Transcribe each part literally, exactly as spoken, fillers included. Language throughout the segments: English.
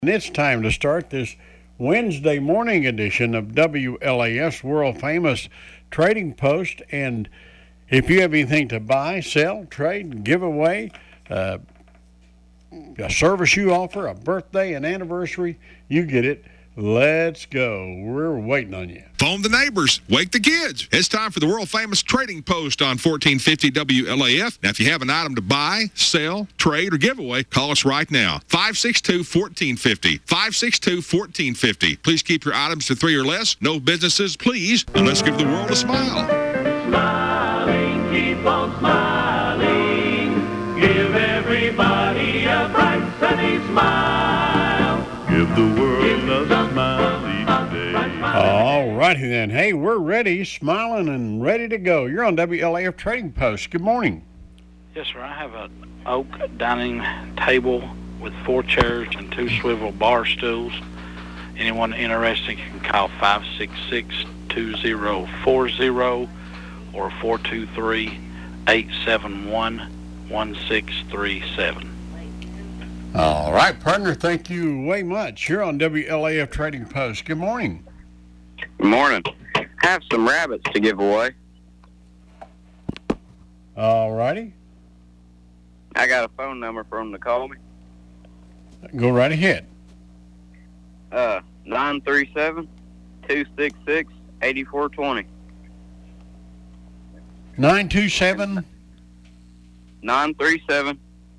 And it's time to start this Wednesday morning edition of W L A F's world famous Trading Post. And if you have anything to buy, sell, trade, give away, uh, a service you offer, a birthday, an anniversary, you get it. Let's go. We're waiting on you. Phone the neighbors. Wake the kids. It's time for the world-famous Trading Post on fourteen fifty W L A F. Now, if you have an item to buy, sell, trade, or give away, call us right now. five six two, one four five zero. five six two, one four five zero. Please keep your items to three or less. No businesses, please. And let's give the world a smile. Smiling, keep on smiling. Give everybody a bright, sunny smile. Give the world a smiley day. All righty then. Hey, we're ready, smiling and ready to go. You're on W L A F Trading Post. Good morning. Yes, sir. I have an oak dining table with four chairs and two swivel bar stools. Anyone interested can call five six six, two zero four zero or four two three, eight seven one, one six three seven. All right, partner, thank you way much. You're on W L A F Trading Post. Good morning. Good morning. I have some rabbits to give away. All righty. I got a phone number for them to call me. Go right ahead. Uh, nine three seven, two six six, eight four two zero. nine two seven. nine three seven,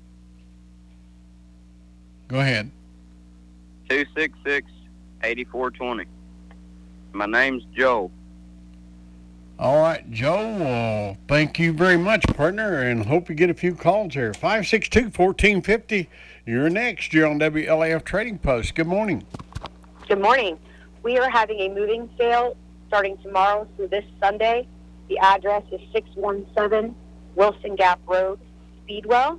Go ahead. two six six, eight four two zero. My name's Joe. All right, Joe, uh, thank you very much, partner, and hope you get a few calls here. five six two, one four five zero. You're next. You're on W L A F Trading Post. Good morning. Good morning. We are having a moving sale starting tomorrow through this Sunday. The address is six one seven Wilson Gap Road, Speedwell,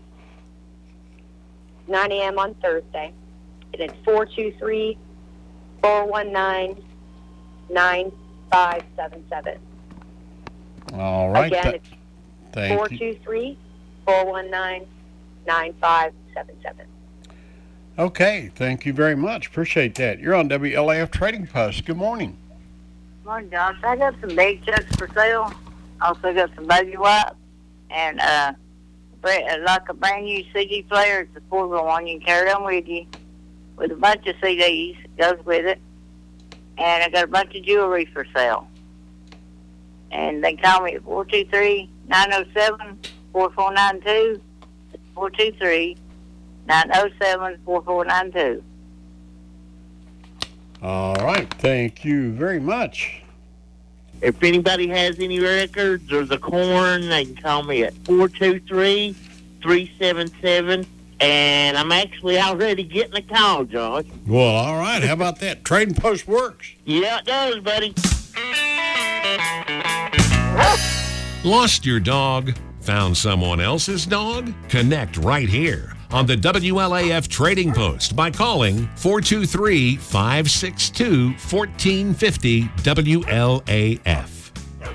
nine a.m. on Thursday. And it's four two three, four one nine, nine five seven seven. All right. Again, th- it's thank four you. two three, four one nine, nine five seven seven. Okay, thank you very much. Appreciate that. You're on W L A F Trading Post. Good morning. Morning, Josh. I got some big chucks for sale. Also got some baby wipes and uh, bra- like a brand new C D player. It's a portable one. You can carry them with you with a bunch of C Ds. Goes with it. And I got a bunch of jewelry for sale. And they call me at four two three, nine oh seven, four four nine two. four two three, nine oh seven, four four nine two. All right, thank you very much. If anybody has any records or the corn, they can call me at four two three, three seven seven. And I'm actually already getting a call, Josh. Well, all right. How about that? Trading Post works. Yeah, it does, buddy. Lost your dog? Found someone else's dog? Connect right here on the W L A F Trading Post by calling four two three, five six two, one four five zero W L A F.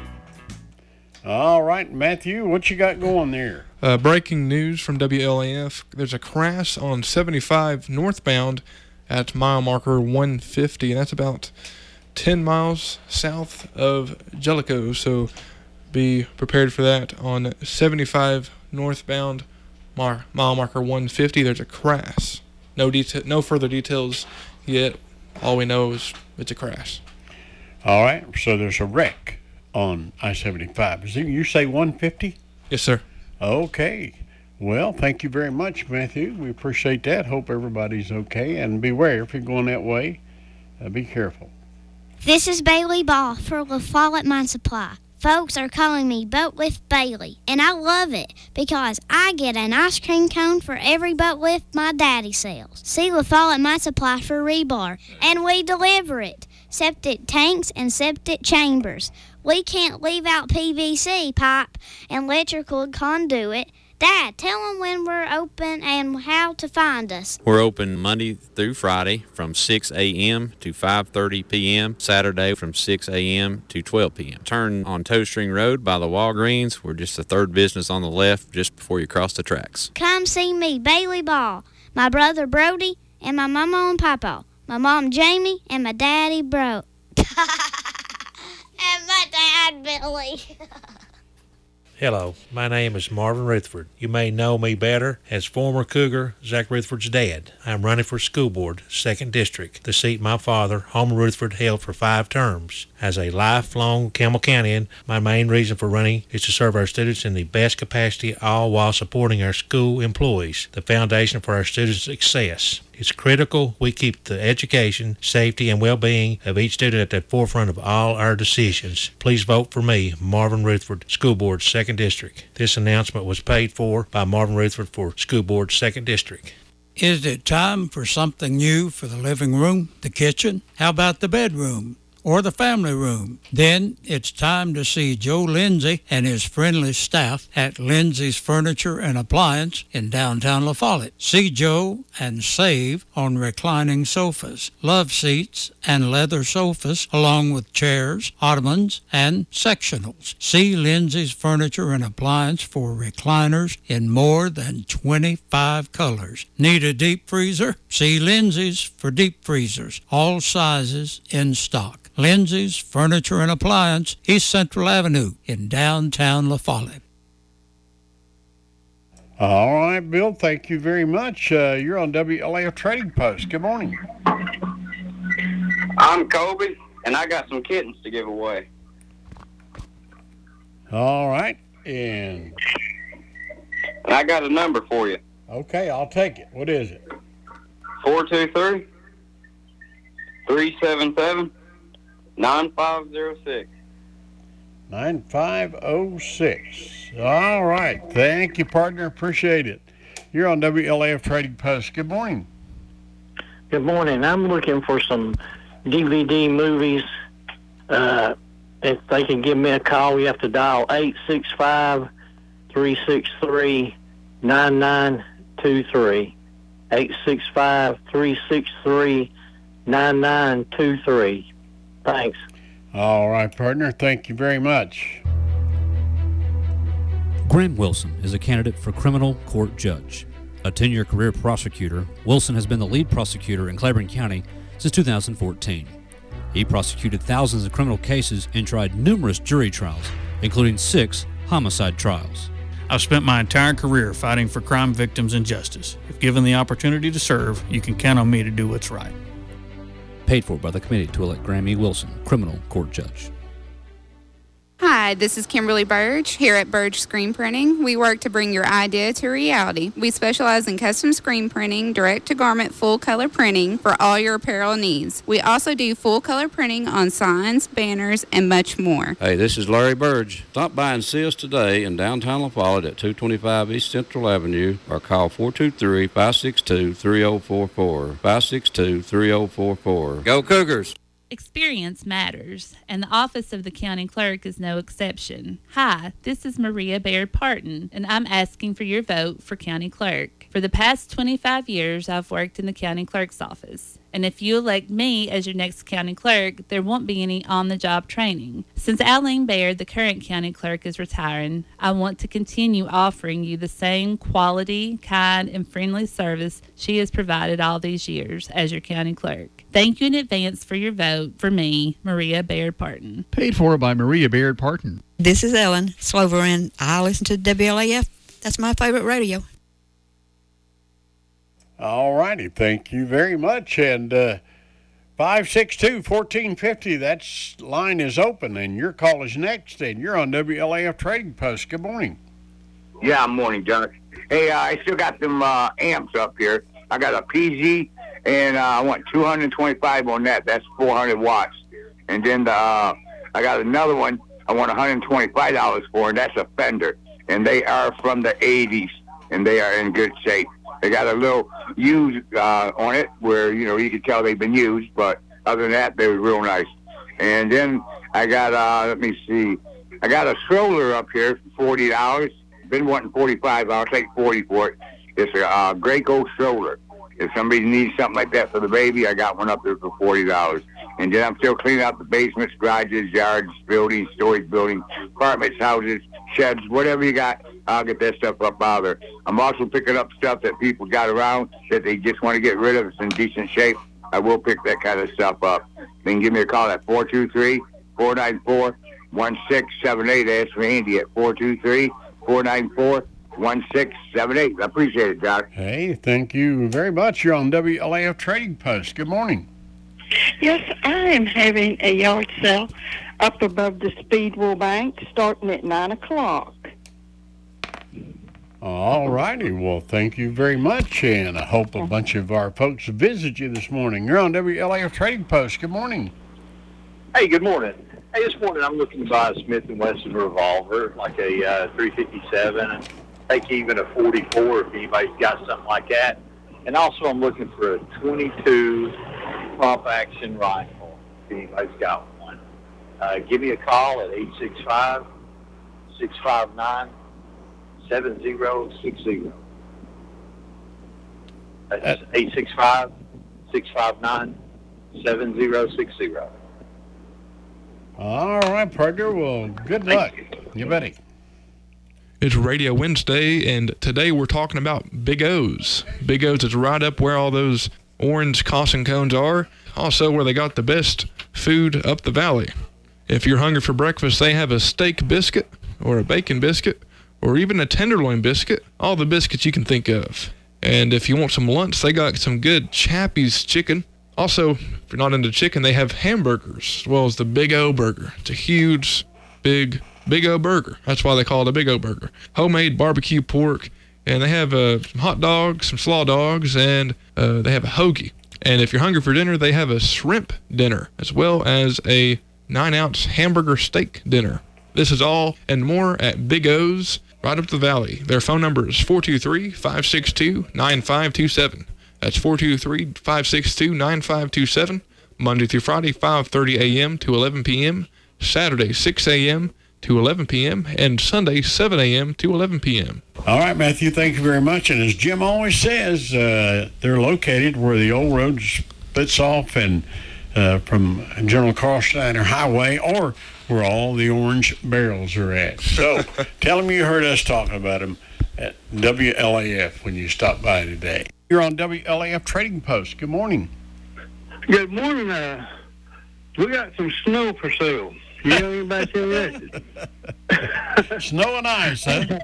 All right, Matthew, what you got going there? Uh, breaking news from W L A F. There's a crash on seventy-five northbound at mile marker one fifty, and that's about ten miles south of Jellicoe. So be prepared for that on seventy-five northbound mar- mile marker one fifty. There's a crash. No deta- no further details yet. All we know is it's a crash. All right, so there's a wreck on I seventy-five. Is it, you say one fifty? Yes, sir. Okay. Well, thank you very much, Matthew. We appreciate that. Hope everybody's okay. And beware, if you're going that way, uh, be careful. This is Bailey Ball for La Follette Mine Supply. Folks are calling me Boat Lift Bailey, and I love it because I get an ice cream cone for every boat lift my daddy sells. See La Follette Mine Supply for rebar, and we deliver it. Septic tanks and septic chambers. We can't leave out P V C pipe and electrical conduit. Dad, tell them when we're open and how to find us. We're open Monday through Friday from six a.m. to five thirty p.m., Saturday from six a.m. to twelve p.m. Turn on Toe String Road by the Walgreens. We're just the third business on the left just before you cross the tracks. Come see me, Bailey Ball, my brother Brody, and my mama and papa, my mom Jamie, and my daddy Bro. And my dad Billy. Hello, my name is Marvin Rutherford. You may know me better as former Cougar Zach Rutherford's dad. I'm running for school board, second District, the seat my father, Homer Rutherford, held for five terms. As a lifelong Campbell Countian, my main reason for running is to serve our students in the best capacity, all while supporting our school employees, the foundation for our students' success. It's critical we keep the education, safety, and well-being of each student at the forefront of all our decisions. Please vote for me, Marvin Rutherford, School Board, second District. This announcement was paid for by Marvin Rutherford for School Board, second District. Is it time for something new for the living room, the kitchen? How about the bedroom? Or the family room? Then it's time to see Joe Lindsay and his friendly staff at Lindsay's Furniture and Appliance in downtown La Follette. See Joe and save on reclining sofas, love seats, and leather sofas, along with chairs, ottomans, and sectionals. See Lindsay's Furniture and Appliance for recliners in more than twenty-five colors. Need a deep freezer? See Lindsay's for deep freezers, all sizes in stock. Lindsay's Furniture and Appliance, East Central Avenue in downtown La Follette. All right, Bill, thank you very much. Uh, you're on W L A F Trading Post. Good morning. I'm Kobe, and I got some kittens to give away. All right, and... And I got a number for you. Okay, I'll take it. What is it? four two three, three seven seven, nine five zero six. nine five zero six. All right. Thank you, partner. Appreciate it. You're on W L A F Trading Post. Good morning. Good morning. I'm looking for some D V D movies. Uh, if they can give me a call, you have to dial eight six five, three six three, nine nine two three. eight six five, three six three, nine nine two three. Thanks. All right, partner. Thank you very much. Graham Wilson is a candidate for criminal court judge. A ten-year career prosecutor, Wilson has been the lead prosecutor in Claiborne County since two thousand fourteen. He prosecuted thousands of criminal cases and tried numerous jury trials, including six homicide trials. I've spent my entire career fighting for crime victims and justice. If given the opportunity to serve, you can count on me to do what's right. Paid for by the committee to elect Graham E. Wilson, criminal court judge. Hi, this is Kimberly Burge here at Burge Screen Printing. We work to bring your idea to reality. We specialize in custom screen printing, direct-to-garment full-color printing for all your apparel needs. We also do full-color printing on signs, banners, and much more. Hey, this is Larry Burge. Stop by and see us today in downtown La Follette at two twenty-five East Central Avenue or call four two three, five six two, three zero four four, five six two, three zero four four. Go Cougars! Experience matters, and the Office of the County Clerk is no exception. Hi, this is Maria Baird Parton, and I'm asking for your vote for County Clerk. For the past twenty-five years, I've worked in the County Clerk's office. And if you elect me as your next county clerk, there won't be any on-the-job training. Since Eileen Baird, the current county clerk, is retiring, I want to continue offering you the same quality, kind, and friendly service she has provided all these years as your county clerk. Thank you in advance for your vote for me, Maria Baird Parton. Paid for by Maria Baird Parton. This is Ellen Slover, and I listen to W L A F. That's my favorite radio. All righty. Thank you very much. And uh, five six two, one four five zero, that line is open, and your call is next, and you're on W L A F Trading Post. Good morning. Yeah, morning, Josh. Hey, uh, I still got them uh, amps up here. I got a P Z, and uh, I want two hundred twenty-five on that. That's four hundred watts. And then the, uh, I got another one I want one hundred twenty-five dollars for, and that's a Fender. And they are from the eighties, and they are in good shape. They got a little used uh, on it where, you know, you can tell they've been used, but other than that, they were real nice. And then I got, uh, let me see, I got a stroller up here for forty dollars. Been wanting forty-five dollars. I'll take forty for it. It's a uh, Graco stroller. If somebody needs something like that for the baby, I got one up there for forty dollars. And then I'm still cleaning out the basements, garages, yards, buildings, storage buildings, apartments, houses, sheds, whatever you got. I'll get that stuff up out of there. I'm also picking up stuff that people got around that they just want to get rid of. It's in decent shape. I will pick that kind of stuff up. They can give me a call at four two three, four nine four, one six seven eight. Ask for Andy at four two three, four nine four, one six seven eight. I appreciate it, Josh. Hey, thank you very much. You're on W L A F Trading Post. Good morning. Yes, I am having a yard sale up above the Speedwell Bank starting at nine o'clock. All righty. Well, thank you very much, and I hope a bunch of our folks visit you this morning. You're on W L A F Trading Post. Good morning. Hey, good morning. Hey, this morning I'm looking to buy a Smith and Wesson revolver, like a uh, three fifty-seven, and take even a forty-four if anybody's got something like that. And also I'm looking for a twenty-two pump action rifle if anybody's got one. Uh, give me a call at eight six five, six five nine, seven zero six zero. That's eight six five, six five nine, seven zero six zero. All right, partner. Well, good luck. You betty. It's Radio Wednesday, and today we're talking about Big O's. Big O's is right up where all those orange caution cones are, also where they got the best food up the valley. If you're hungry for breakfast, they have a steak biscuit or a bacon biscuit or even a tenderloin biscuit, all the biscuits you can think of. And if you want some lunch, they got some good Chappie's chicken. Also, if you're not into chicken, they have hamburgers as well as the Big O burger. It's a huge, big, Big O burger. That's why they call it a Big O burger. Homemade barbecue pork, and they have uh, some hot dogs, some slaw dogs, and uh, they have a hoagie. And if you're hungry for dinner, they have a shrimp dinner as well as a nine-ounce hamburger steak dinner. This is all and more at Big O's right up the valley. Their phone number is four two three, five six two, nine five two seven. That's four two three, five six two, nine five two seven. Monday through Friday, five thirty a.m. to eleven p.m. Saturday, six a.m. to eleven p.m. and Sunday, seven a.m. to eleven p.m. All right, Matthew, thank you very much. And as Jim always says, uh, they're located where the old road splits off and uh, from General Carl Steiner Highway, or where all the orange barrels are at. So tell them you heard us talking about them at W L A F when you stop by today. You're on W L A F Trading Post. Good morning. Good morning. Uh, we got some snow for sale. You know anybody interested? Snow and ice, huh?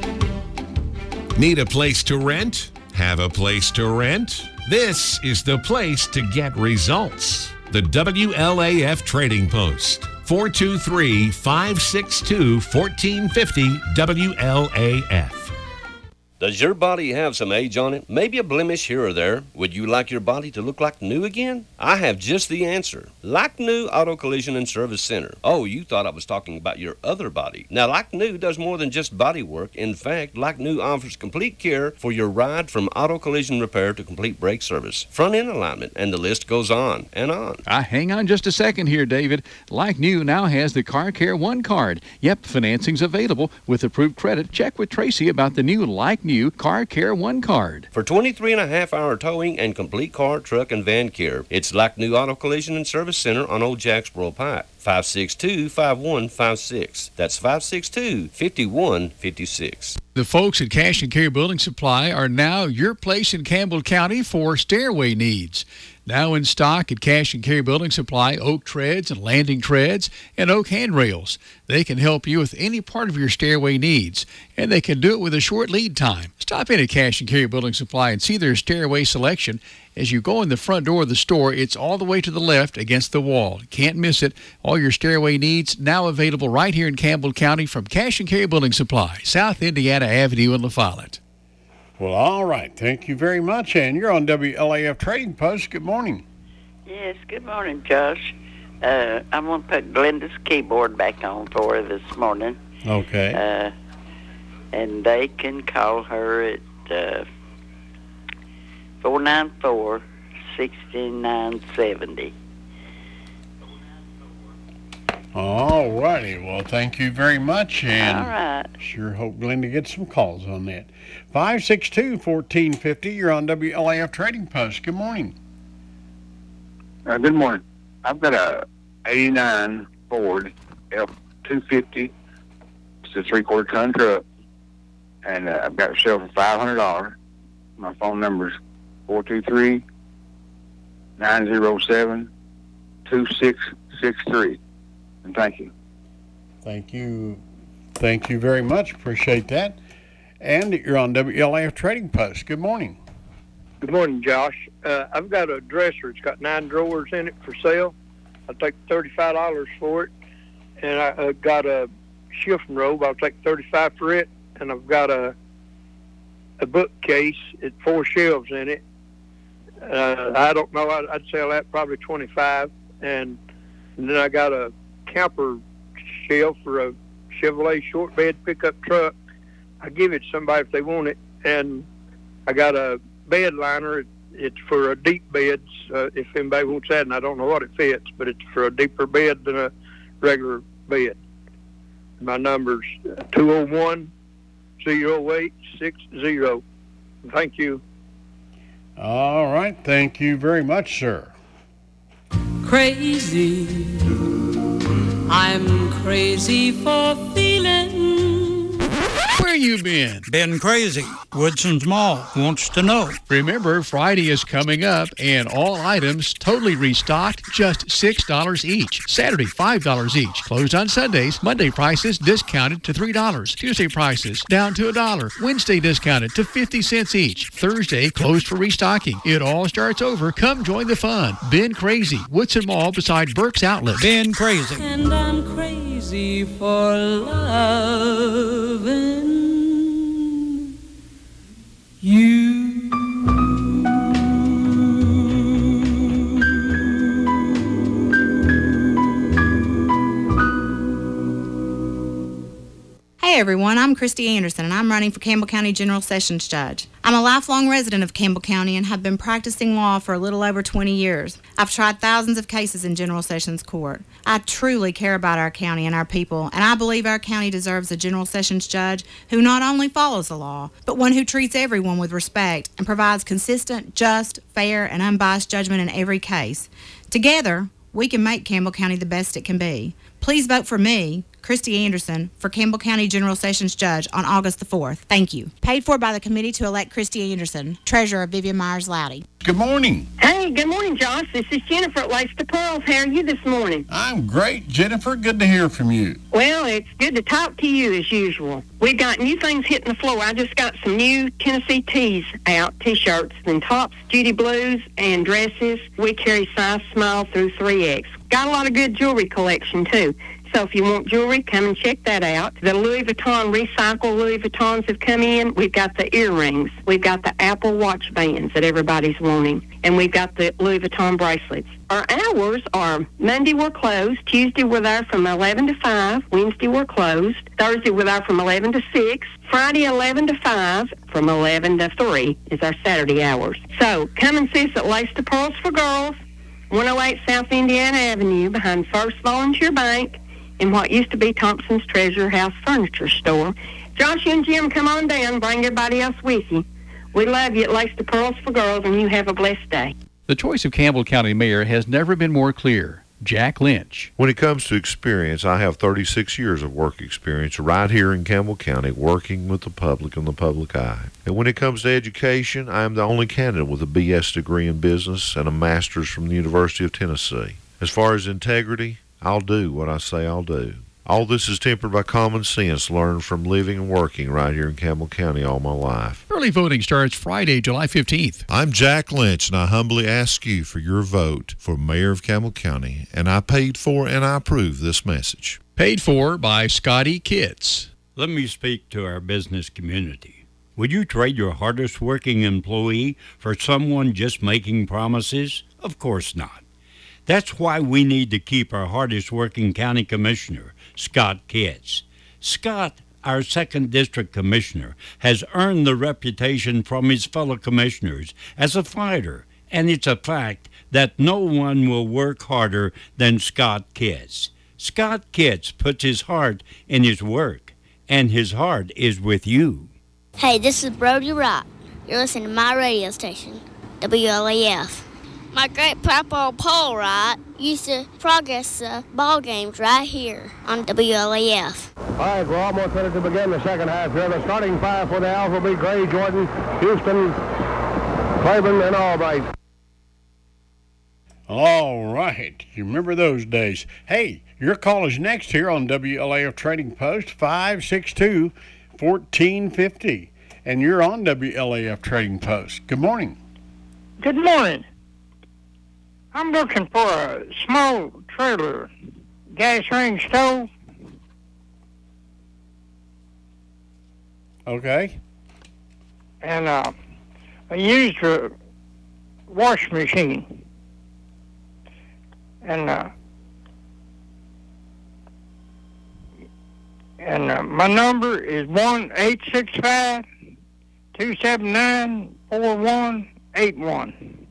Need a place to rent? Have a place to rent? This is the place to get results. The W L A F Trading Post. four two three, five six two, one four five zero W L A F. Does your body have some age on it? Maybe a blemish here or there? Would you like your body to look like new again? I have just the answer. Like New Auto Collision and Service Center. Oh, you thought I was talking about your other body. Now, Like New does more than just body work. In fact, Like New offers complete care for your ride from auto collision repair to complete brake service, front end alignment, and the list goes on and on. Uh, hang on just a second here, David. Like New now has the Car Care One card. Yep, financing's available with approved credit. Check with Tracy about the new Like New Car Care One card. For twenty-three and a half hour towing and complete car, truck, and van care, it's Like New Auto Collision and Service Center on Old Jacksboro Pike. five six two, five one five six. That's five six two, five one five six. The folks at Cash and Carry Building Supply are now your place in Campbell County for stairway needs. Now in stock at Cash and Carry Building Supply, oak treads and landing treads and oak handrails. They can help you with any part of your stairway needs, and they can do it with a short lead time. Stop in at Cash and Carry Building Supply and see their stairway selection. As you go in the front door of the store, it's all the way to the left against the wall. Can't miss it. All your stairway needs now available right here in Campbell County from Cash and Carry Building Supply, South Indiana Avenue in La Follette. Well, all right. Thank you very much. And you're on W L A F Trading Post. Good morning. Yes, good morning, Josh. Uh, I'm going to put Glenda's keyboard back on for her this morning. Okay. Uh, and they can call her at uh, four nine four, six nine seven zero. All righty. Well, thank you very much. And all right. Sure hope Glenda gets some calls on that. five six two, one four five zero. You're on W L A F Trading Post. Good morning. Uh, good morning. I've got a eighty-nine Ford F two fifty. It's a three-quarter ton truck. and uh, I've got a sale for five hundred dollars. My phone number is four two three, nine zero seven, two six six three. And thank you. Thank you. Thank you very much. Appreciate that. And you're on W L A F Trading Post. Good morning. Good morning, Josh. Uh, I've got a dresser. It's got nine drawers in it for sale. I'll take thirty-five dollars for it. And I uh, got a shifting robe. I'll take thirty-five dollars for it. And I've got a a bookcase. It's four shelves in it. Uh, I don't know. I'd, I'd sell that probably twenty-five dollars. And, and then I got a camper shelf for a Chevrolet short bed pickup truck. I give it to somebody if they want it. And I got a bed liner. It, it's for a deep beds, uh, if anybody wants that, and I don't know what it fits, but it's for a deeper bed than a regular bed. My number's two oh one, oh eight six oh. Thank you. All right. Thank you very much, sir. Crazy. I'm crazy for feeling. Where you been? Been crazy. Woodson's Mall wants to know. Remember, Friday is coming up, and all items totally restocked, just six dollars each. Saturday, five dollars each. Closed on Sundays. Monday prices discounted to three dollars. Tuesday prices down to a dollar. Wednesday discounted to fifty cents each. Thursday closed for restocking. It all starts over. Come join the fun. Been Crazy. Woodson Mall beside Burke's Outlet. Been crazy. And I'm crazy for loving you. Hey everyone, I'm Christy Anderson and I'm running for Campbell County General Sessions Judge. I'm a lifelong resident of Campbell County and have been practicing law for a little over twenty years. I've tried thousands of cases in General Sessions Court. I truly care about our county and our people, and I believe our county deserves a General Sessions Judge who not only follows the law, but one who treats everyone with respect and provides consistent, just, fair, and unbiased judgment in every case. Together, we can make Campbell County the best it can be. Please vote for me, Christy Anderson, for Campbell County General Sessions Judge on August the fourth. Thank you. Paid for by the committee to elect Christy Anderson, Treasurer Vivian Myers Loudy. Good morning. Hey, good morning, Josh. This is Jennifer at Lace to Pearls. How are you this morning? I'm great, Jennifer. Good to hear from you. Well, it's good to talk to you as usual. We've got new things hitting the floor. I just got some new Tennessee tees out, T-shirts and tops, Judy Blues, and dresses. We carry size small through three X. Got a lot of good jewelry collection, too. So if you want jewelry, come and check that out. The Louis Vuitton recycle Louis Vuittons have come in. We've got the earrings. We've got the Apple Watch bands that everybody's wanting. And we've got the Louis Vuitton bracelets. Our hours are Monday we're closed, Tuesday we're there from eleven to five, Wednesday we're closed, Thursday we're there from eleven to six, Friday eleven to five, from eleven to three is our Saturday hours. So come and see us at Lace to Pearls for Girls, one oh eight South Indiana Avenue behind First Volunteer Bank, in what used to be Thompson's Treasure House Furniture Store. Josh and Jim, come on down. Bring everybody else with you. We love you at Lace to Pearls for Girls, and you have a blessed day. The choice of Campbell County Mayor has never been more clear. Jack Lynch. When it comes to experience, I have thirty-six years of work experience right here in Campbell County working with the public and the public eye. And when it comes to education, I am the only candidate with a B S degree in business and a master's from the University of Tennessee. As far as integrity, I'll do what I say I'll do. All this is tempered by common sense learned from living and working right here in Campbell County all my life. Early voting starts Friday, July fifteenth. I'm Jack Lynch, and I humbly ask you for your vote for Mayor of Campbell County, and I paid for and I approve this message. Paid for by Scotty Kitts. Let me speak to our business community. Would you trade your hardest working employee for someone just making promises? Of course not. That's why we need to keep our hardest working county commissioner, Scott Kitts. Scott, our second district commissioner, has earned the reputation from his fellow commissioners as a fighter, and it's a fact that no one will work harder than Scott Kitts. Scott Kitts puts his heart in his work, and his heart is with you. Hey, this is Brody Rock. You're listening to my radio station, W L A F. My great papa Paul Wright used to progress the ball games right here on W L A F. All right, we're almost ready to begin the second half here. The starting five for the Owls will be Gray, Jordan, Houston, Claiborne, and Albright. All right. You remember those days. Hey, your call is next here on W L A F Trading Post, five six two, one four five zero. And you're on W L A F Trading Post. Good morning. Good morning. I'm looking for a small trailer gas range stove. Okay. And uh, a used uh, wash machine. And uh, and uh, my number is one eight six five, two seven nine, four one eight one.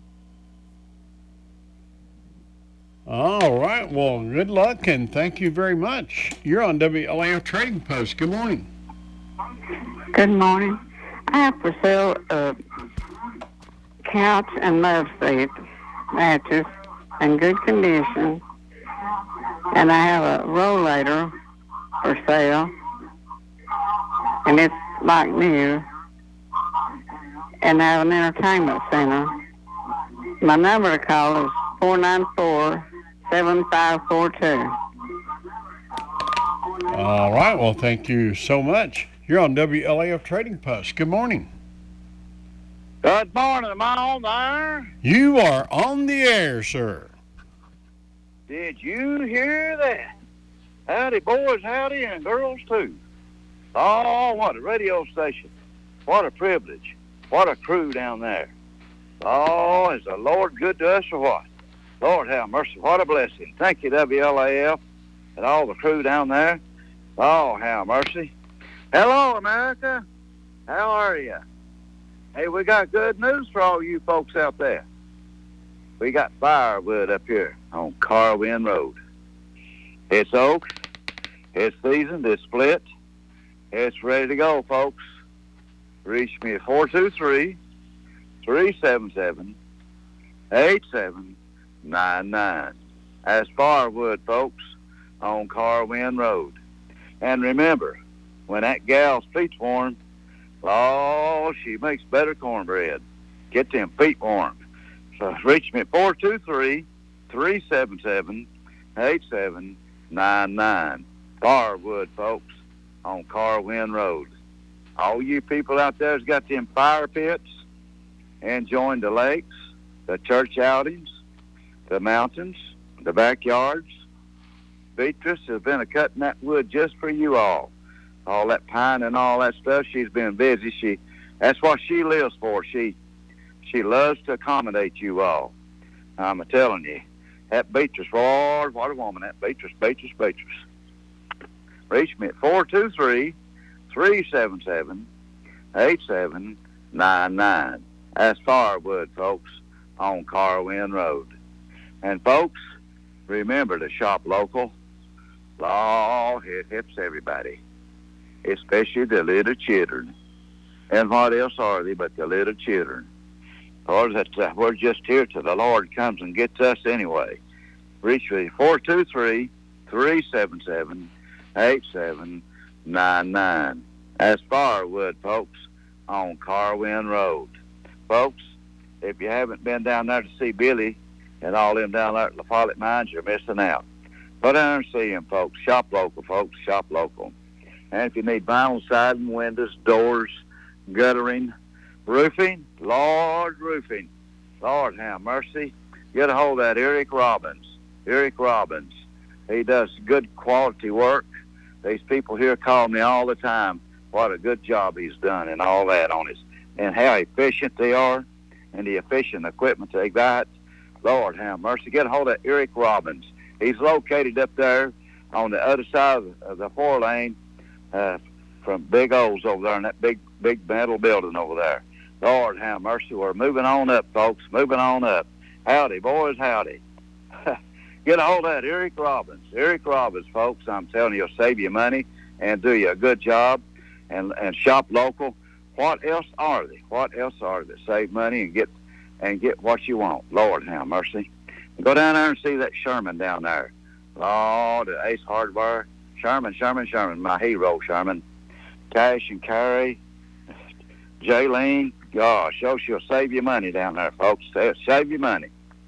All right. Well, good luck and thank you very much. You're on W L A F Trading Post. Good morning. Good morning. I have for sale a couch and love seat mattress in good condition, and I have a rollator for sale, and it's like new, and I have an entertainment center. My number to call is four nine four, seven five four two. All right. Well, thank you so much. You're on W L A F Trading Post. Good morning. Good morning. Am I on there? You are on the air, sir. Did you hear that? Howdy, boys, howdy, and girls, too. Oh, what a radio station. What a privilege. What a crew down there. Oh, is the Lord good to us or what? Lord have mercy. What a blessing. Thank you, W L A F, and all the crew down there. Oh, have mercy. Hello, America. How are you? Hey, we got good news for all you folks out there. We got firewood up here on Carwin Road. It's oak. It's seasoned. It's split. It's ready to go, folks. Reach me at four two three, three seven seven, eight seven nine nine. That's firewood, folks, on Carwin Road. And remember, when that gal's feet's warm, oh, she makes better cornbread. Get them feet warm. So reach me at four two three, three seven seven, eight seven nine nine. Firewood, folks, on Carwin Road. All you people out there has got them fire pits, enjoying the lakes, the church outings, the mountains, the backyards. Beatrice has been a cutting that wood just for you all. All that pine and all that stuff. She's been busy. She, that's what she lives for. She, she loves to accommodate you all. I'm a telling you, that Beatrice, Lord, what a woman! That Beatrice, Beatrice, Beatrice. Reach me at four two three, three seven seven, eight seven nine nine. That's firewood, folks, on Carwin Road. And folks, remember to shop local. Lord, it helps everybody, especially the little children. And what else are they but the little children? Lord, that's, uh, we're just here till the Lord comes and gets us anyway. Reach me four two three, three seven seven, eight seven nine nine. That's firewood, folks, on Carwin Road. Folks, if you haven't been down there to see Billy and all them down there at La Follette Mines, you're missing out. Go down and see him, folks. Shop local, folks. Shop local. And if you need vinyl siding, windows, doors, guttering, roofing, Lord roofing, Lord have mercy, get a hold of that Eric Robbins. Eric Robbins. He does good quality work. These people here call me all the time. What a good job he's done and all that on his, and how efficient they are and the efficient equipment they got. Lord have mercy. Get a hold of Eric Robbins. He's located up there on the other side of the four lane uh, from Big O's over there in that big, big metal building over there. Lord have mercy. We're moving on up, folks. Moving on up. Howdy, boys, howdy. Get a hold of that Eric Robbins. Eric Robbins, folks, I'm telling you, he'll save you money and do you a good job and, and shop local. What else are they? What else are they? Save money and get and get what you want. Lord have mercy. Go down there and see that Sherman down there. Lord, the Ace Hardware. Sherman, Sherman, Sherman, my hero, Sherman. Cash and carry. Jaylene, gosh, oh, she'll save you money down there, folks. Save you money.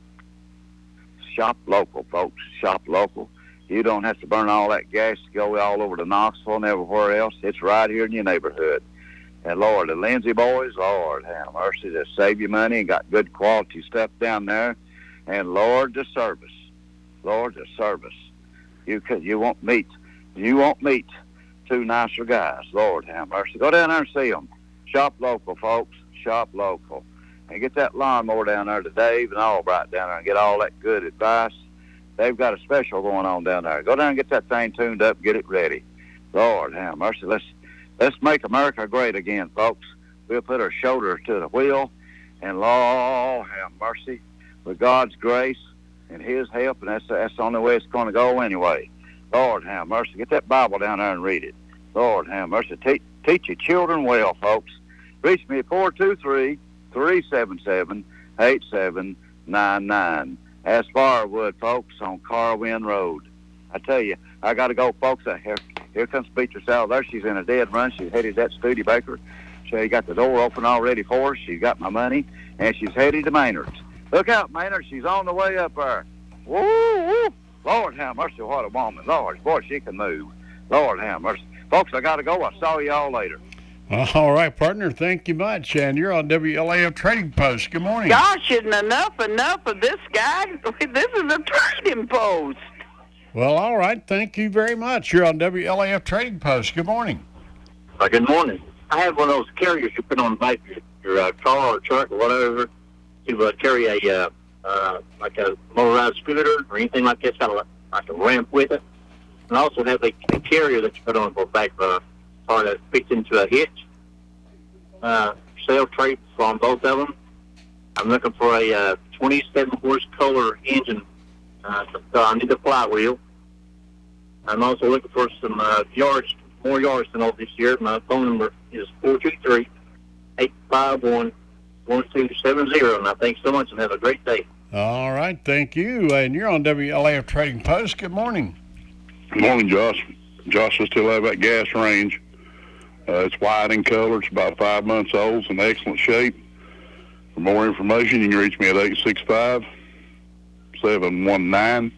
Shop local, folks. Shop local. You don't have to burn all that gas to go all over to Knoxville and everywhere else. It's right here in your neighborhood. And Lord, the Lindsay boys, Lord, have mercy, to save you money and got good quality stuff down there. And Lord, the service. Lord, the service. You could, you won't meet, you won't meet two nicer guys. Lord, have mercy. Go down there and see them. Shop local, folks. Shop local. And get that lawnmower down there to Dave and Albright down there and get all that good advice. They've got a special going on down there. Go down and get that thing tuned up, get it ready. Lord, have mercy. Let's let's make America great again, folks. We'll put our shoulder to the wheel, and Lord, have mercy. With God's grace and His help, and that's that's the only way it's going to go anyway. Lord, have mercy. Get that Bible down there and read it. Lord, have mercy. Teach, teach your children well, folks. Reach me at four two three, three seven seven, eight seven nine nine. That's Firewood, folks, on Carwin Road. I tell you, I got to go, folks. Uh, here, here comes Beatrice out there. She's in a dead run. She's headed to that Studebaker. She got the door open already for her. She's got my money, and she's headed to Maynard's. Look out, Maynard. She's on the way up there. Woo, woo. Lord have mercy, what a woman. Lord, boy, she can move. Lord have mercy. Folks, I got to go. I'll saw y'all later. All right, partner. Thank you much. And you're on W L A F Trading Post. Good morning. Gosh, isn't enough enough of this guy? This is a trading post. Well, all right. Thank you very much. You're on W L A F Trading Post. Good morning. Uh, good morning. I have one of those carriers you put on the back of your uh, car or truck or whatever to uh, carry a uh, uh, like a motorized scooter or anything like that. It's got a, like a ramp with it. And I also have a, a carrier that you put on the back of a car that fits into a hitch. Uh, sale trade on both of them. I'm looking for a uh, twenty-seven horse Kohler engine. Uh, so I need a flywheel. I'm also looking for some uh, yards, more yards than all this year. My phone number is four two three, eight five one, one two seven zero. And I thank you so much and have a great day. All right. Thank you. And you're on W L A F Trading Post. Good morning. Good morning, Josh. Josh, I still have that gas range. Uh, it's white in color. It's about five months old. It's in excellent shape. For more information, you can reach me at eight six five, seven one nine,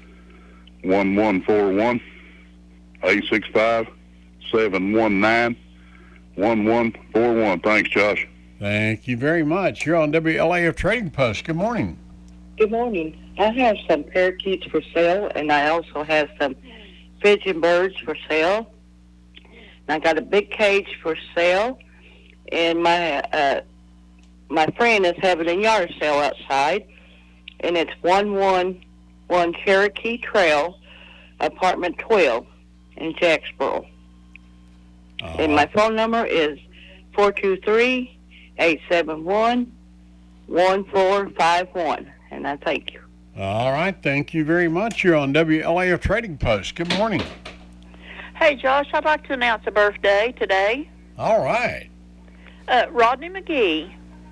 one one four one. eight six five, seven one nine, one one four one. Thanks, Josh. Thank you very much. You're on W L A F Trading Post. Good morning. Good morning. I have some parakeets for sale, and I also have some pigeon birds for sale. And I got a big cage for sale, and my uh, my friend is having a yard sale outside, and it's one one one Cherokee Trail, apartment twelve in Jacksboro. Uh-huh. And my phone number is four two three, eight seven one, one four five one. And I thank you. All right. Thank you very much. You're on W L A F Trading Post. Good morning. Hey, Josh, I'd like to announce a birthday today. All right. Uh, Rodney McGee.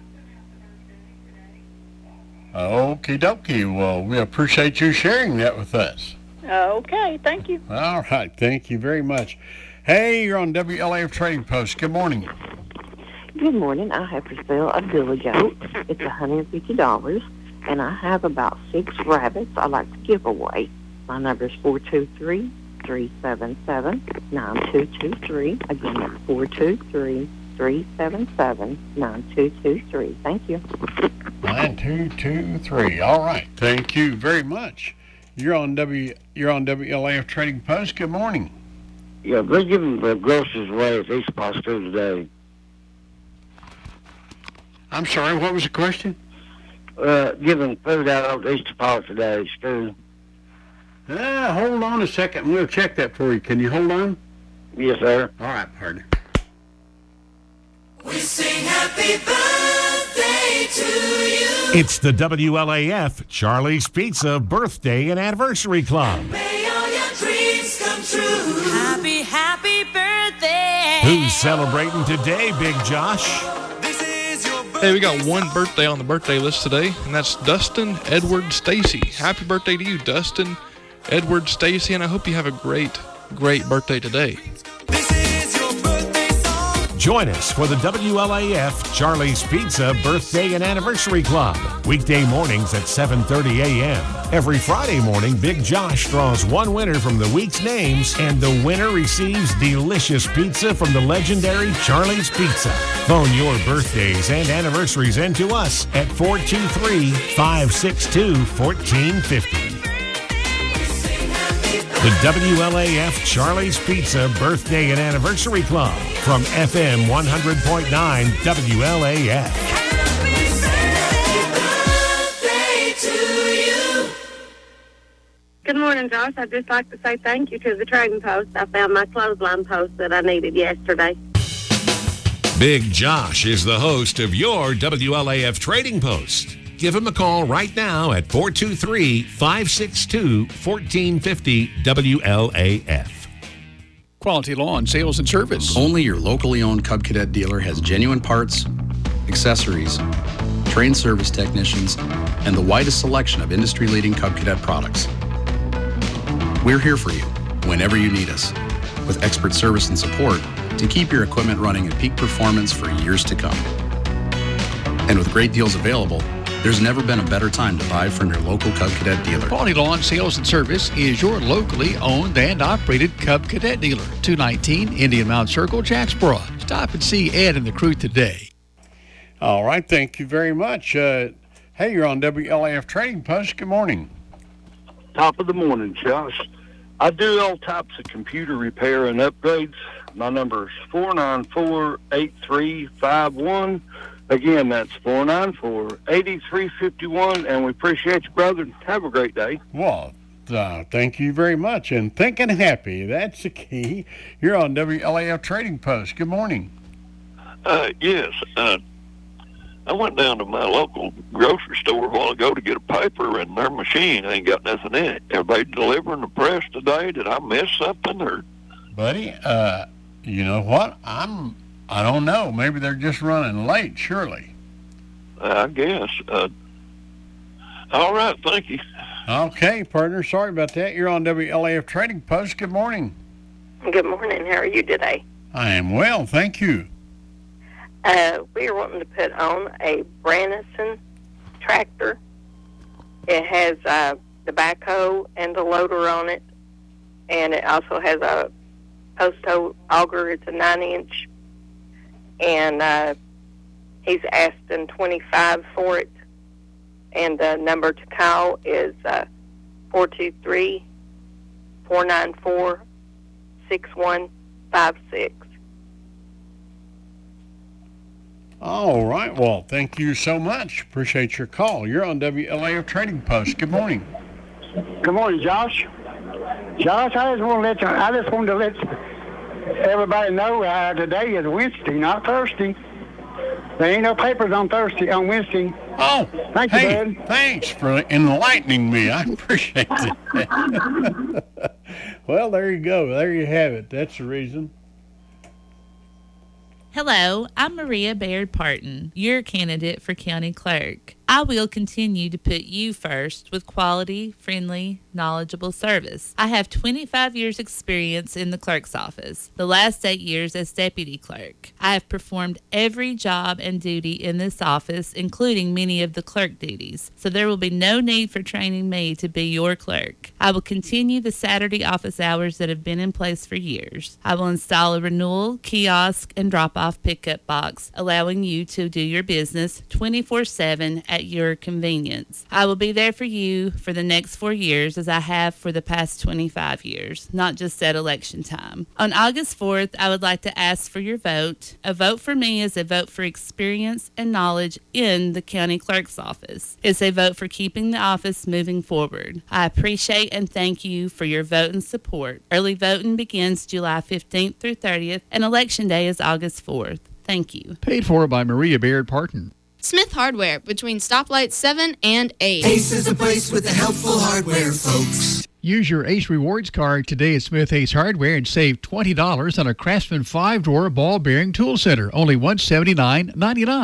Okie dokie. Well, we appreciate you sharing that with us. Okay, thank you. All right. Thank you very much. Hey, you're on W L A F Trading Post. Good morning. Good morning. I have for sale a billy goat. It's one hundred fifty dollars, and I have about six rabbits I'd like to give away. My number is four two three, three seven seven, nine two two three. Again, that's four two three, three seven seven, nine two two three. Thank you. nine two two three. All right. Thank you very much. You're on W. You're on W L A F Trading Post. Good morning. Yeah, we're giving the groceries away at East Paul School today. I'm sorry. What was the question? Uh, giving food out at East Paul today, school. Uh, hold on a second. We'll check that for you. Can you hold on? Yes, sir. All right, partner. We sing happy birthday to you. It's the W L A F Charlie's Pizza Birthday and Anniversary Club. May all your dreams come true. Happy, happy birthday. Who's celebrating today, Big Josh? Hey, we got one birthday on the birthday list today, and that's Dustin Edward Stacy. Happy birthday to you, Dustin Edward Stacy, and I hope you have a great, great birthday today. Join us for the W L A F Charlie's Pizza Birthday and Anniversary Club. Weekday mornings at seven thirty a.m. Every Friday morning, Big Josh draws one winner from the week's names, and the winner receives delicious pizza from the legendary Charlie's Pizza. Phone your birthdays and anniversaries in to us at four two three, five six two, one four five zero. The W L A F Charlie's Pizza Birthday and Anniversary Club from F M one hundred point nine W L A F. Good morning, Josh. I'd just like to say thank you to the Trading Post. I found my clothesline post that I needed yesterday. Big Josh is the host of your W L A F Trading Post. Give him a call right now at four two three, five six two, one four five zero W L A F. Quality Lawn Sales and Service. Only your locally owned Cub Cadet dealer has genuine parts, accessories, trained service technicians, and the widest selection of industry-leading Cub Cadet products. We're here for you whenever you need us, with expert service and support to keep your equipment running at peak performance for years to come. And with great deals available, there's never been a better time to buy from your local Cub Cadet dealer. Quality Lawn Sales and Service is your locally owned and operated Cub Cadet dealer. two nineteen Indian Mound Circle, Jacksboro. Stop and see Ed and the crew today. All right, thank you very much. Uh, hey, you're on W L A F Trading Post. Good morning. Top of the morning, Josh. I do all types of computer repair and upgrades. My number is four nine four, eight three five one. Again, that's four nine four, eight three five one, and we appreciate you, brother. Have a great day. Well, uh, thank you very much. And thinking happy, that's the key. You're on W L A F Trading Post. Good morning. Uh, yes. Uh, I went down to my local grocery store a while ago to get a paper, and their machine ain't got nothing in it. Are they delivering the press today? Did I miss something? Or, Buddy, uh, you know what? I'm... I don't know. Maybe they're just running late, surely. I guess. Uh, all right, thank you. Okay, partner. Sorry about that. You're on W L A F Trading Post. Good morning. Good morning. How are you today? I am well, thank you. Uh, we are wanting to put on a Brannison tractor. It has uh, the backhoe and the loader on it, and it also has a post-hoe auger. It's a nine-inch. And uh, he's asking twenty-five for it. And the number to call is uh, four two three, four nine four, six one five six. All right. Well, thank you so much. Appreciate your call. You're on W L A F Trading Post. Good morning. Good morning, Josh. Josh, I just want to let you, I just wanted to let everybody know uh, today is Wednesday, not Thursday. There ain't no papers on Thursday, on Wednesday. Oh, thank hey, you, Bud. Thanks for enlightening me. I appreciate it. Well, there you go. There you have it. That's the reason. Hello, I'm Maria Baird Parton, your candidate for county clerk. I will continue to put you first with quality, friendly, knowledgeable service. I have twenty-five years experience in the clerk's office, the last eight years as deputy clerk. I have performed every job and duty in this office, including many of the clerk duties, so there will be no need for training me to be your clerk. I will continue the Saturday office hours that have been in place for years. I will install a renewal, kiosk, and drop-off pickup box, allowing you to do your business twenty-four seven at your convenience. I will be there for you for the next four years as I have for the past twenty-five years, not just at election time. On August fourth, I would like to ask for your vote. A vote for me is a vote for experience and knowledge in the county clerk's office. It's a vote for keeping the office moving forward. I appreciate and thank you for your vote and support. Early voting begins July fifteenth through thirtieth, and election day is August fourth. Thank you. Paid for by Maria Baird Parton. Smith Hardware, between stoplights seven and eight. Ace is the place with the helpful hardware, folks. Use your Ace Rewards card today at Smith Ace Hardware and save twenty dollars on a Craftsman five-drawer ball bearing tool center, only one hundred seventy-nine ninety-nine.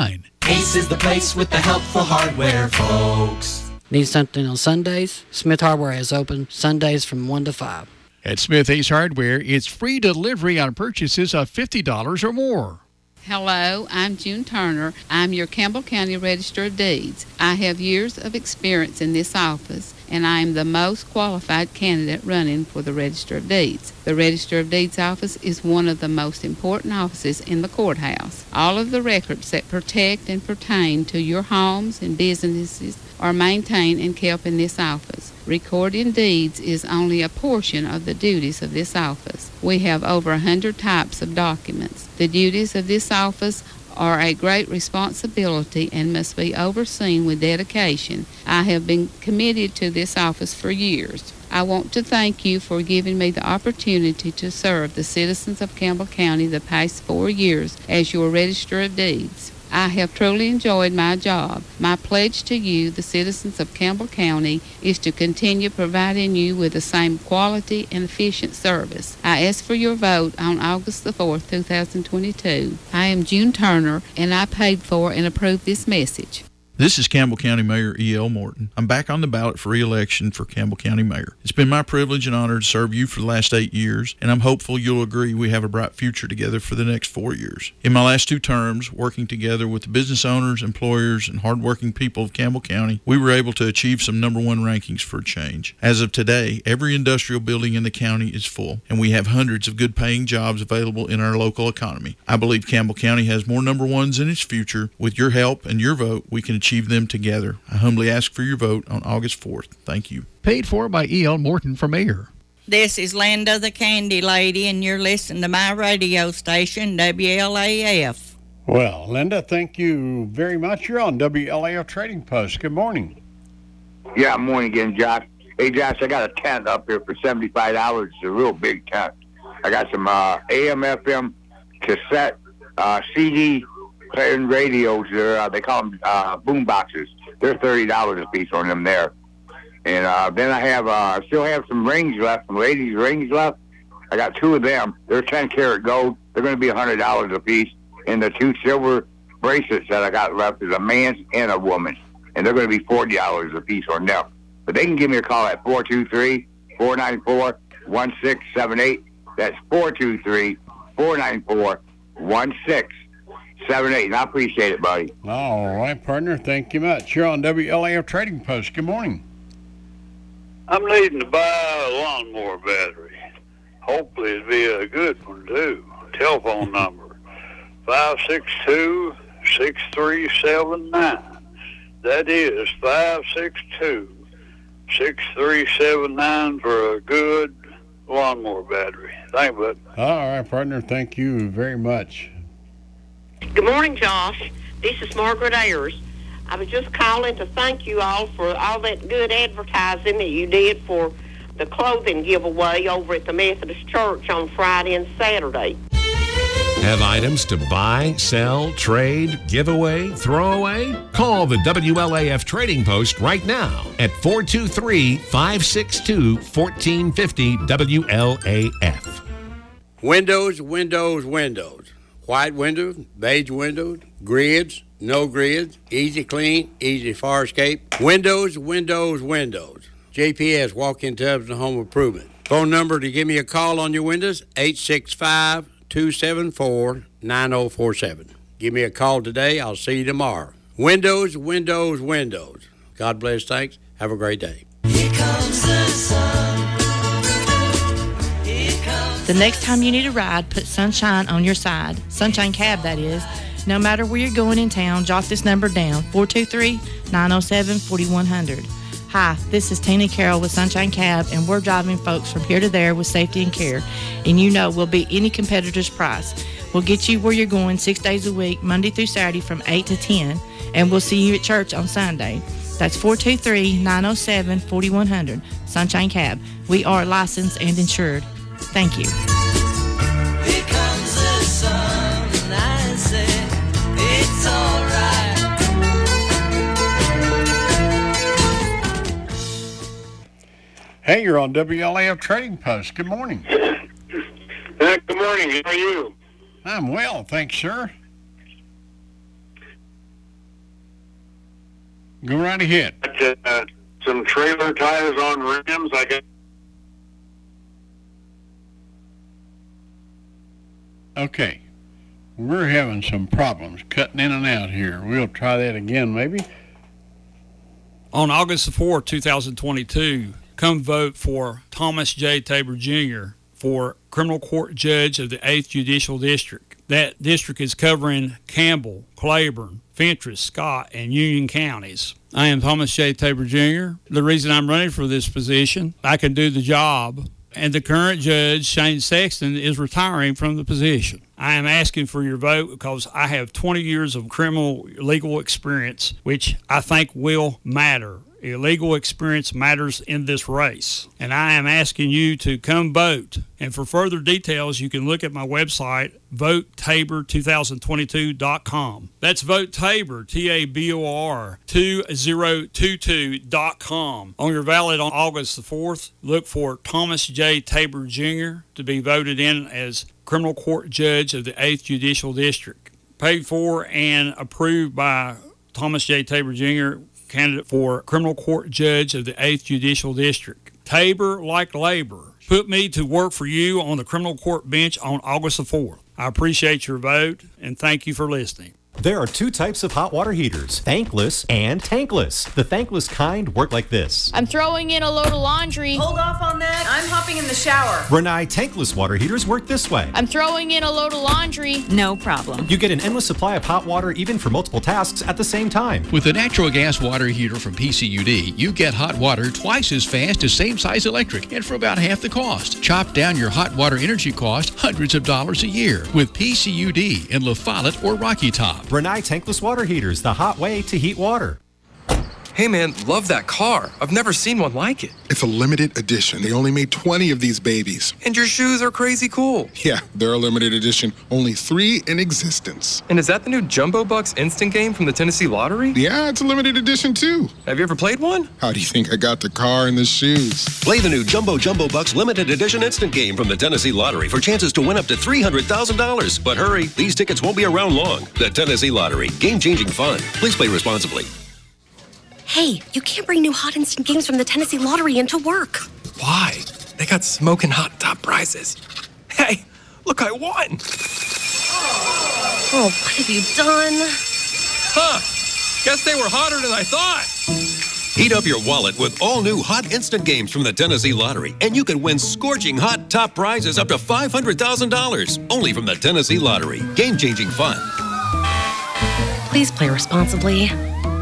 Ace is the place with the helpful hardware, folks. Need something on Sundays? Smith Hardware is open Sundays from one to five. At Smith Ace Hardware, it's free delivery on purchases of fifty dollars or more. Hello, I'm June Turner. I'm your Campbell County Register of Deeds. I have years of experience in this office, and I am the most qualified candidate running for the Register of Deeds. The Register of Deeds office is one of the most important offices in the courthouse. All of the records that protect and pertain to your homes and businesses are maintained and kept in this office. Recording deeds is only a portion of the duties of this office. We have over a hundred types of documents. The duties of this office are a great responsibility and must be overseen with dedication. I have been committed to this office for years. I want to thank you for giving me the opportunity to serve the citizens of Campbell County the past four years as your Register of Deeds. I have truly enjoyed my job. My pledge to you, the citizens of Campbell County, is to continue providing you with the same quality and efficient service. I ask for your vote on August the fourth, two thousand twenty-two. I am June Turner, and I paid for and approved this message. This is Campbell County Mayor E L. Morton. I'm back on the ballot for re-election for Campbell County Mayor. It's been my privilege and honor to serve you for the last eight years, and I'm hopeful you'll agree we have a bright future together for the next four years. In my last two terms, working together with the business owners, employers, and hardworking people of Campbell County, we were able to achieve some number one rankings for a change. As of today, every industrial building in the county is full, and we have hundreds of good-paying jobs available in our local economy. I believe Campbell County has more number ones in its future. With your help and your vote, we can achieve them together. I humbly ask for your vote on August fourth. Thank you. Paid for by E L. Morton for mayor. This is Linda the Candy Lady, and you're listening to my radio station, W L A F. Well, Linda, thank you very much. You're on W L A F Trading Post. Good morning. Yeah, morning again, Josh. Hey, Josh, I got a tent up here for seventy-five dollars. It's a real big tent. I got some uh, A M, F M, cassette, uh, C D playing radios. There, uh, they call them uh, boom boxes. They're thirty dollars a piece on them there. And uh, then I have, uh, I still have some rings left, some ladies' rings left. I got two of them. They're ten karat gold. They're going to be one hundred dollars a piece. And the two silver bracelets that I got left is a man's and a woman. And they're going to be forty dollars a piece on them. But they can give me a call at four two three, four nine four, one six seven eight. That's four two three, four nine four, one six seven eight. And I appreciate it, buddy. All right, partner. Thank you much. You're on W L A F Trading Post. Good morning. I'm needing to buy a lawnmower battery. Hopefully it'll be a good one, too. Telephone number, five six two, six three seven nine. That is five six two, six three seven nine for a good lawnmower battery. Thank you, bud. All right, partner. Thank you very much. Good morning, Josh. This is Margaret Ayers. I was just calling to thank you all for all that good advertising that you did for the clothing giveaway over at the Methodist Church on Friday and Saturday. Have items to buy, sell, trade, give away, throw away? Call the W L A F Trading Post right now at four two three, five six two, one four five zero W L A F. Windows, windows, windows. White windows, beige windows, grids, no grids, easy clean, easy fire escape. Windows, windows, windows. J P S Walk-In Tubs and Home Improvement. Phone number to give me a call on your windows, eight six five, two seven four, nine zero four seven. Give me a call today. I'll see you tomorrow. Windows, windows, windows. God bless. Thanks. Have a great day. Here comes the sun. The next time you need a ride, put Sunshine on your side. Sunshine Cab, that is. No matter where you're going in town, jot this number down, four two three, nine zero seven, four one zero zero. Hi, this is Tina Carroll with Sunshine Cab, and we're driving folks from here to there with safety and care. And you know we'll beat any competitor's price. We'll get you where you're going six days a week, Monday through Saturday from eight to ten, and we'll see you at church on Sunday. That's four two three, nine zero seven, four one zero zero. Sunshine Cab. We are licensed and insured. Thank you. Here comes the sun, and I say it's all right. Hey, you're on W L A F Trading Post. Good morning. Uh, good morning. How are you? I'm well, thanks, sir. Go right ahead. Uh, some trailer tires on rims. I got. Okay. We're having some problems cutting in and out here. We'll try that again, maybe. On August the fourth, two thousand twenty-two, come vote for Thomas J. Tabor Junior for criminal court judge of the eighth Judicial District. That district is covering Campbell, Claiborne, Fentress, Scott, and Union counties. I am Thomas J. Tabor Junior The reason I'm running for this position, I can do the job, and the current judge, Shane Sexton, is retiring from the position. I am asking for your vote because I have twenty years of criminal legal experience, which I think will matter. Legal experience matters in this race. And I am asking you to come vote. And for further details, you can look at my website, vote tabor two thousand twenty-two dot com. That's Vote Tabor, T A B O R, two thousand twenty-two dot com. On your ballot on August the fourth, look for Thomas J. Tabor Junior to be voted in as criminal court judge of the eighth Judicial District. Paid for and approved by Thomas J. Tabor Junior, candidate for criminal court judge of the eighth Judicial District. Tabor like labor. Put me to work for you on the criminal court bench on August the fourth. I appreciate your vote, and thank you for listening. There are two types of hot water heaters, thankless and tankless. The thankless kind work like this. I'm throwing in a load of laundry. Hold off on that. I'm hopping in the shower. Renai tankless water heaters work this way. I'm throwing in a load of laundry. No problem. You get an endless supply of hot water even for multiple tasks at the same time. With the natural gas water heater from P C U D, you get hot water twice as fast as same-size electric and for about half the cost. Chop down your hot water energy cost hundreds of dollars a year with P C U D in La Follette or Rocky Top. Renai tankless water heaters, the hot way to heat water. Hey man, love that car. I've never seen one like it. It's a limited edition. They only made twenty of these babies. And your shoes are crazy cool. Yeah, they're a limited edition. Only three in existence. And is that the new Jumbo Bucks instant game from the Tennessee Lottery? Yeah, it's a limited edition too. Have you ever played one? How do you think I got the car and the shoes? Play the new Jumbo Jumbo Bucks limited edition instant game from the Tennessee Lottery for chances to win up to three hundred thousand dollars. But hurry, these tickets won't be around long. The Tennessee Lottery. Game-changing fun. Please play responsibly. Hey, you can't bring new hot instant games from the Tennessee Lottery into work. Why? They got smoking hot top prizes. Hey, look, I won. Oh, what have you done? Huh. Guess they were hotter than I thought. Heat up your wallet with all new hot instant games from the Tennessee Lottery, and you can win scorching hot top prizes up to five hundred thousand dollars. Only from the Tennessee Lottery. Game-changing fun. Please play responsibly.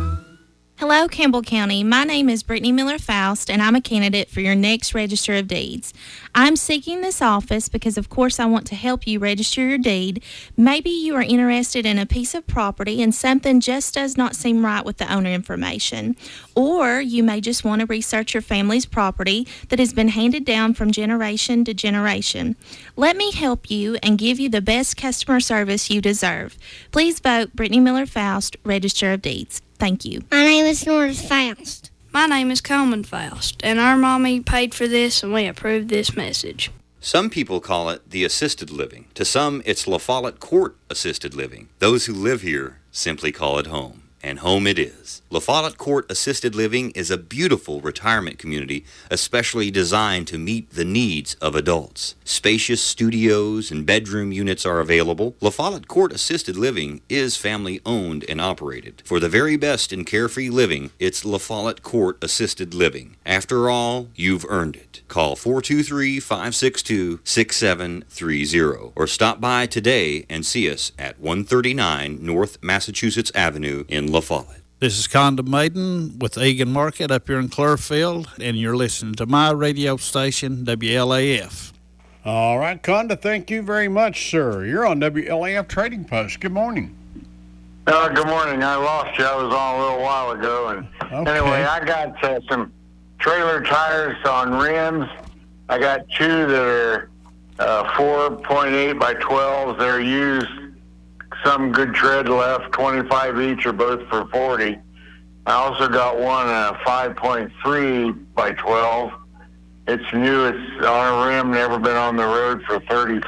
Hello, Campbell County. My name is Brittany Miller Faust, and I'm a candidate for your next Register of Deeds. I'm seeking this office because, of course, I want to help you register your deed. Maybe you are interested in a piece of property and something just does not seem right with the owner information. Or you may just want to research your family's property that has been handed down from generation to generation. Let me help you and give you the best customer service you deserve. Please vote Brittany Miller Faust, Register of Deeds. Thank you. My name is Norris Faust. My name is Coleman Faust, and our mommy paid for this, and we approved this message. Some people call it the assisted living. To some, it's La Follette Court Assisted Living. Those who live here simply call it home. And home it is. La Follette Court Assisted Living is a beautiful retirement community, especially designed to meet the needs of adults. Spacious studios and bedroom units are available. La Follette Court Assisted Living is family owned and operated. For the very best in carefree living, it's La Follette Court Assisted Living. After all, you've earned it. Call four two three, five six two, six seven three zero or stop by today and see us at one thirty-nine North Massachusetts Avenue in La Follette. This is Condom Maiden with Egan Market up here in Clearfield, and you're listening to my radio station, W L A F. All right, Conda, thank you very much, sir. You're on W L A F Trading Post. Good morning. Uh, good morning. I lost you. I was on a little while ago. And Okay. Anyway, I got uh, some trailer tires on rims. I got two that are uh, four point eight by twelves. They're used. Some good tread left, twenty-five each or both for forty. I also got one uh, five point three by twelve. It's new. It's on a rim, never been on the road for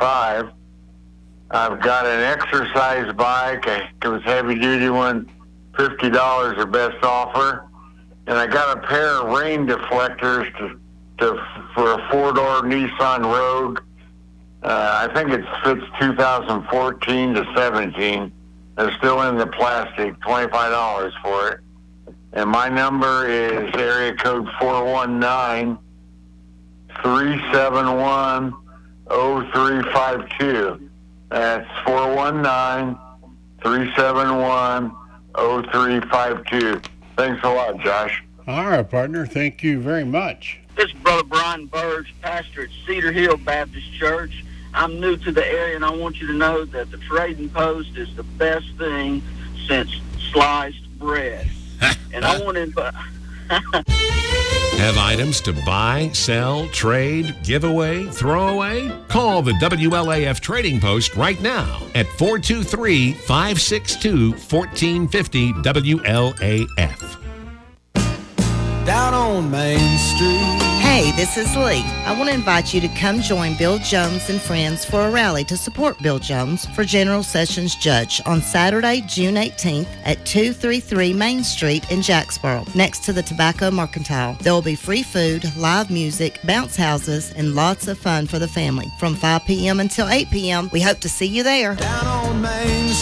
thirty-five. I've got an exercise bike. It was heavy duty one, fifty dollars their best offer. And I got a pair of rain deflectors to, to for a four-door Nissan Rogue. Uh, I think it fits two thousand fourteen to seventeen. They're still in the plastic, twenty-five dollars for it. And my number is area code four one nine, three seven one, zero three five two. That's four one nine, three seven one, zero three five two. Thanks a lot, Josh. All right, partner. Thank you very much. This is Brother Brian Burge, pastor at Cedar Hill Baptist Church. I'm new to the area, and I want you to know that the Trading Post is the best thing since sliced bread. And I want to invite... Have items to buy, sell, trade, give away, throw away? Call the W L A F Trading Post right now at four two three, five six two, one four five zero W L A F. Down on Main Street. Hey, this is Lee. I want to invite you to come join Bill Jones and friends for a rally to support Bill Jones for General Sessions Judge on Saturday, June eighteenth at two thirty-three Main Street in Jacksboro, next to the Tobacco Mercantile. There will be free food, live music, bounce houses, and lots of fun for the family. From five p.m. until eight p.m., we hope to see you there. Down on Main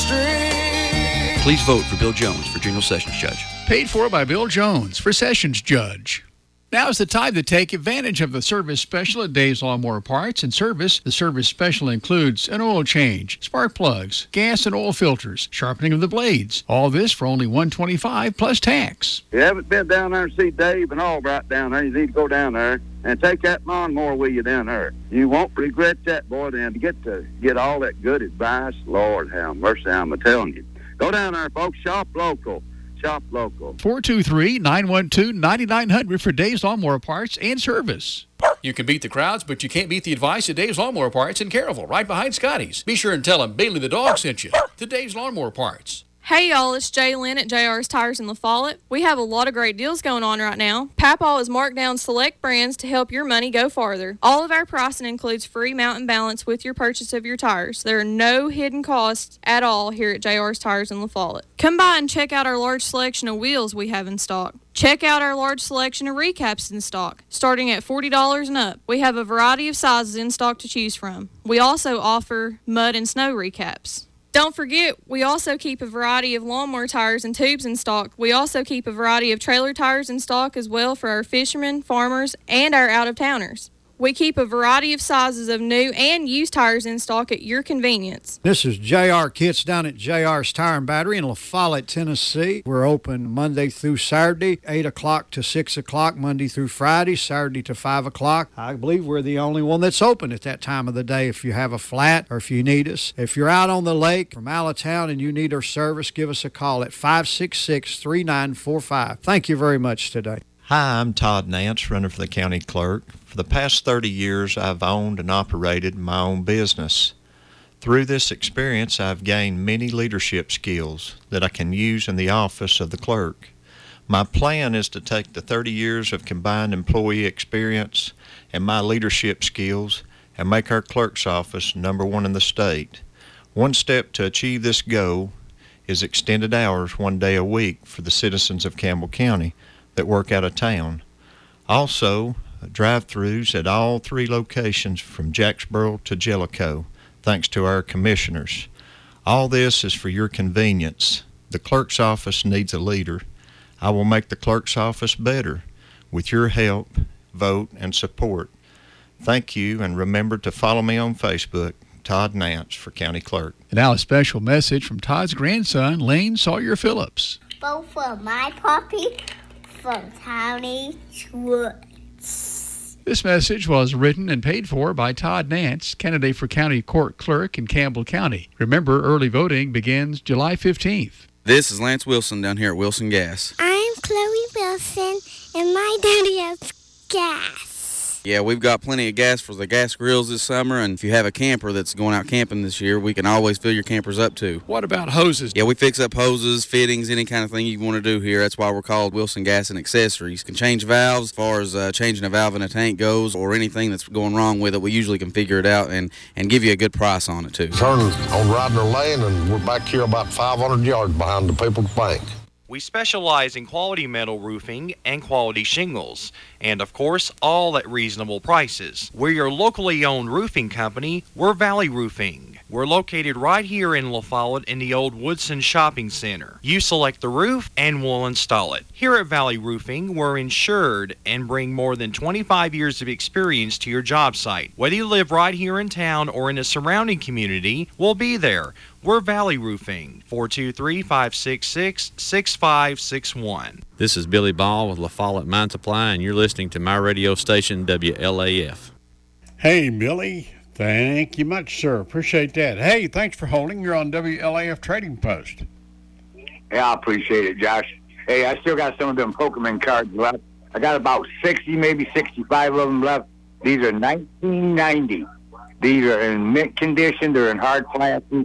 Street. Please vote for Bill Jones for General Sessions Judge. Paid for by Bill Jones for Sessions Judge. Now is the time to take advantage of the service special at Dave's Lawnmower Parts and Service. The service special includes an oil change, spark plugs, gas and oil filters, sharpening of the blades. All this for only one hundred twenty-five dollars plus tax. If you haven't been down there and see Dave and Albright down there, you need to go down there and take that lawnmower with you down there. You won't regret that, boy, then to get to get all that good advice. Lord have mercy, I'm telling you. Go down there, folks. Shop local. Shop local. four two three, nine one two, nine nine zero zero for Dave's Lawnmower Parts and Service. You can beat the crowds, but you can't beat the advice of Dave's Lawnmower Parts in Carrollville, right behind Scotty's. Be sure and tell him Bailey the dog sent you to Dave's Lawnmower Parts. Hey y'all, it's Jaylyn at J R's Tires in La Follette. We have a lot of great deals going on right now. Papaw has marked down select brands to help your money go farther. All of our pricing includes free mount and balance with your purchase of your tires. There are no hidden costs at all here at J R's Tires in La Follette. Come by and check out our large selection of wheels we have in stock. Check out our large selection of recaps in stock, starting at forty dollars and up. We have a variety of sizes in stock to choose from. We also offer mud and snow recaps. Don't forget, we also keep a variety of lawnmower tires and tubes in stock. We also keep a variety of trailer tires in stock as well for our fishermen, farmers, and our out-of-towners. We keep a variety of sizes of new and used tires in stock at your convenience. This is J R Kits down at J R's Tire and Battery in La Follette, Tennessee. We're open Monday through Saturday, eight o'clock to six o'clock, Monday through Friday, Saturday to five o'clock. I believe we're the only one that's open at that time of the day if you have a flat or if you need us. If you're out on the lake from out of town and you need our service, give us a call at five six six, three nine four five. Thank you very much today. Hi, I'm Todd Nance, runner for the county clerk. For the past thirty years, I've owned and operated my own business. Through this experience, I've gained many leadership skills that I can use in the office of the clerk. My plan is to take the thirty years of combined employee experience and my leadership skills and make our clerk's office number one in the state. One step to achieve this goal is extended hours one day a week for the citizens of Campbell County that work out of town. Also, drive-thrus at all three locations from Jacksboro to Jellicoe, thanks to our commissioners. All this is for your convenience. The clerk's office needs a leader. I will make the clerk's office better with your help, vote, and support. Thank you, and remember to follow me on Facebook, Todd Nance for County Clerk. And now a special message from Todd's grandson, Lane Sawyer Phillips. Vote for my puppy from Tony Schwartz. This message was written and paid for by Todd Nance, candidate for County Court Clerk in Campbell County. Remember, early voting begins July fifteenth. This is Lance Wilson down here at Wilson Gas. I'm Chloe Wilson, and my daddy has gas. Yeah, we've got plenty of gas for the gas grills this summer, and if you have a camper that's going out camping this year, we can always fill your campers up too. What about hoses? Yeah, we fix up hoses, fittings, any kind of thing you want to do here. That's why we're called Wilson Gas and Accessories. Can change valves as far as uh, changing a valve in a tank goes, or anything that's going wrong with it. We usually can figure it out and, and give you a good price on it too. Turn on Radnor Lane, and we're back here about five hundred yards behind the People's Bank. We specialize in quality metal roofing and quality shingles, and of course, all at reasonable prices. We're your locally owned roofing company. We're Valley Roofing. We're located right here in La Follette in the old Woodson Shopping Center. You select the roof and we'll install it. Here at Valley Roofing, we're insured and bring more than twenty-five years of experience to your job site. Whether you live right here in town or in the surrounding community, we'll be there. We're Valley Roofing, four two three, five six six, six five six one. This is Billy Ball with La Follette Mine Supply, and you're listening to my radio station, W L A F. Hey, Billy. Thank you much, sir. Appreciate that. Hey, thanks for holding. You're on W L A F Trading Post. Yeah, I appreciate it, Josh. Hey, I still got some of them Pokemon cards left. I got about sixty, maybe sixty-five of them left. These are nineteen ninety. These are in mint condition. They're in hard plastic.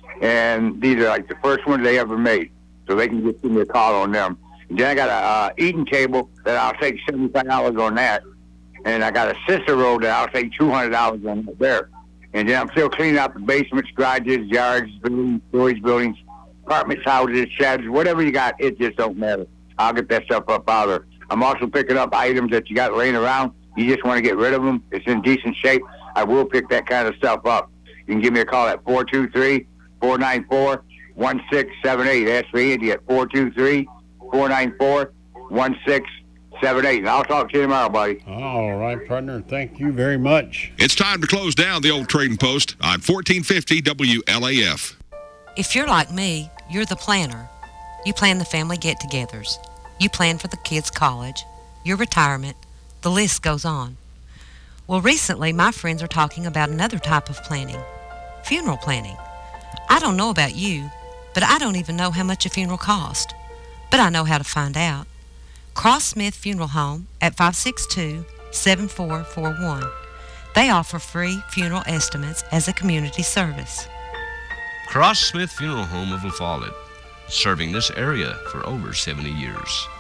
And these are like the first ones they ever made. So they can just give me a call on them. And then I got a uh, eating table that I'll take seventy-five dollars on that. And I got a Cicero that I'll take two hundred dollars on that there. And then I'm still cleaning out the basements, garages, yards, buildings, storage buildings, apartments, houses, sheds, whatever you got, it just don't matter. I'll get that stuff up out of there. I'm also picking up items that you got laying around. You just want to get rid of them. It's in decent shape. I will pick that kind of stuff up. You can give me a call at four two three, four nine four, one six seven eight. Ask for Andy at four two three, four nine four, one six seven eight. And I'll talk to you tomorrow, buddy. All right, partner. Thank you very much. It's time to close down the old Trading Post on fourteen fifty W L A F. If you're like me, you're the planner. You plan the family get-togethers. You plan for the kids' college, your retirement. The list goes on. Well, recently, my friends are talking about another type of planning, funeral planning. I don't know about you, but I don't even know how much a funeral costs. But I know how to find out. Cross Smith Funeral Home at five six two, seven four four one. They offer free funeral estimates as a community service. Cross Smith Funeral Home of La Follette, serving this area for over seventy years.